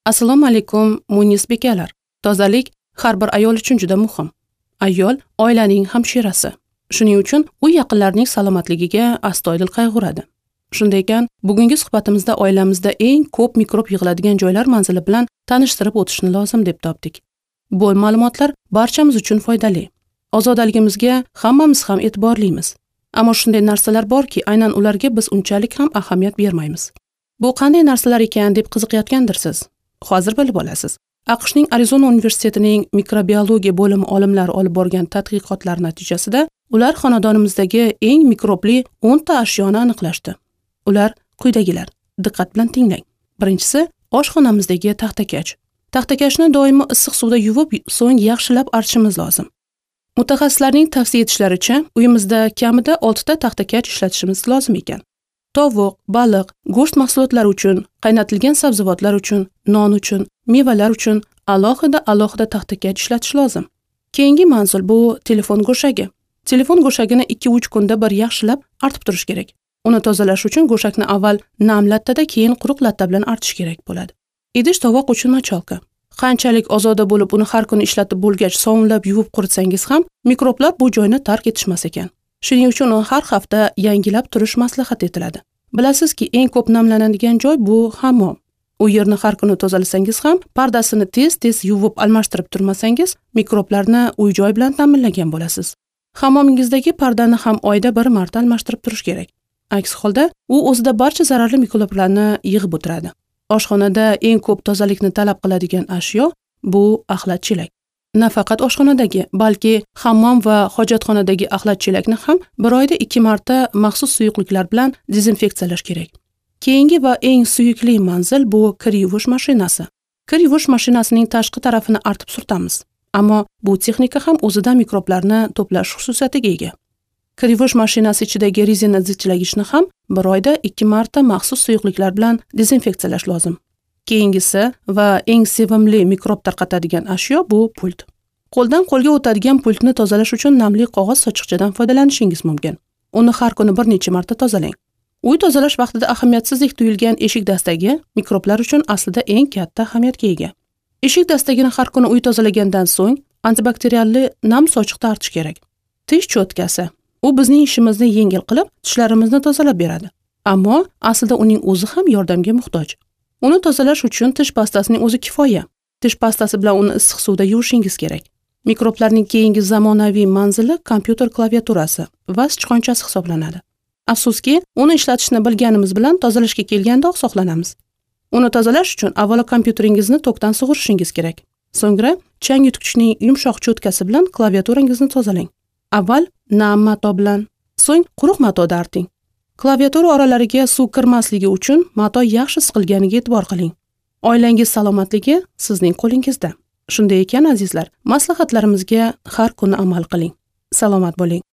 Assalomu alaykum, munis bekalar. Tozalik har bir ayol uchun juda muhim. Ayol oilaning hamshirasi. Shuning uchun u yaqinlarining salomatligiga astoydil qayg'uradi. Shunday ekan, bugungi suhbatimizda oilamizda eng ko'p mikrob yig'iladigan joylar manzili bilan tanishtirib o'tishni lozim deb topdik. Bu ma'lumotlar barchamiz uchun foydali. Ozodaligimizga hammamiz ham e'tiborlimiz. Ammo shunday narsalar borki, aynan ularga biz unchalik ham ahamiyat bermaymiz. Bu qanday narsalar ekan deb qiziqayotgandirsiz. Hozir bilib olasiz. AQShning Arizona universitetining mikrobiologiya bo'limi olimlari olib borgan tadqiqotlar natijasida ular xonadonimizdagi eng mikrobli 10 ta ashyoni aniqlashdi. Ular quyidagilar. Diqqat bilan tinglang. Birinchisi, oshxonamizdagi taxtakach. Taxtakachni doimo issiq suvda yuvib, so'ng yaxshilab archishimiz lozim. Mutaxassislarning tavsiya etishlaricha, uyimizda kamida 6 ta taxtakach ishlatishimiz lozim ekan. Tovuq, baliq, go'sht mahsulotlari uchun, qaynatilgan sabzavotlar uchun, non uchun, mevalar uchun alohida taxtakach ishlatish lozim. Keyingi manzil bu telefon go'shagi. Telefon go'shagini 2-3 kunda bir yaxshilab artib turish kerak. Uni tozalash uchun go'shakni avval nam lattada, keyin quruq latta bilan artish kerak bo'ladi. Idish tovoq uchun machalka. Qanchalik ozoda bo'lib uni har kuni ishlatib bo'lgach sovunlab yuvib quritsangiz ham mikroblar bu joyni tark etishmas ekan. Shuning uchun uni har hafta yangilab turish maslahat etiladi. Bilasizki, eng ko'p namlanadigan joy bu hammom. U yerni har kuni tozalasangiz ham, pardasini tez-tez yuvib almashtirib turmasangiz, mikroblarni uy-joy bilan ta'minlagan bo'lasiz. Hammomingizdagi pardani ham oyda bir marta almashtirib turish kerak. Aks holda, u o'zida barcha zararli mikroblarni yig'ib o'tiradi. Oshxonada eng ko'p tozalikni talab qiladigan ashyo bu axlat chelak. Nafaqat oshxonadagi, balki hammom va hojatxonadagi axlat chelakni ham bir oyda 2 marta maxsus suyuqliklar bilan dezinfeksiyalash kerak. Keyingi va eng suyukli manzil bu kir yuvish mashinasi. Kir yuvish mashinasining tashqi tarafini artib surtamiz. Ammo bu texnika ham o'zida mikroblarni to'plash xususiyatiga ega. Kir yuvish mashinasi ichidagi rezina zichlagichni ham bir oyda 2 marta maxsus suyuqliklar bilan dezinfeksiyalash lozim. Keyingisi va eng sevimli mikrob tarqatadigan ashyo bu pult. Qo'ldan qo'lga o'tadigan pultni tozalash uchun namli qog'oz sochiqchadan foydalanishingiz mumkin. Uni har kuni bir necha marta tozalang. Uy tozalash vaqtida ahamiyatsizlik tuyulgan eshik dastagi mikroblar uchun aslida eng katta ahamiyatga ega. Eshik dastagini har kuni uy tozalagandan so'ng antibakterialli nam sochiqda artish kerak. Tish cho'tkasi. U bizning ishimizni yengil qilib, tishlarimizni tozalab beradi. Ammo aslida uning o'zi ham yordamga muhtoj. Uni tozalash uchun tish pastasining o'zi kifoya. Tish pastasi bilan uni issiq suvda yuvishingiz kerak. Mikroblarning keyingi zamonaviy manzili kompyuter klaviaturasi va sichqonchasi hisoblanadi. Afsuski, uni ishlatishni bilganimiz bilan tozalashga kelganda oqsoqlanamiz. Uni tozalash uchun avvalo kompyuteringizni tokdan sug'urishingiz kerak. So'ngra chang yutgichning yumshoq cho'tkasi bilan klaviaturangizni tozalang. Avval nam mato bilan, so'ng quruq matoda arting. Klaviatura oralariga suv kirmasligi uchun mato yaxshi siqilganiga e'tibor qiling. Oilangiz salomatligi sizning qo'lingizda. Shunday ekan azizlar, maslahatlarimizga har kuni amal qiling. Salomat bo'ling.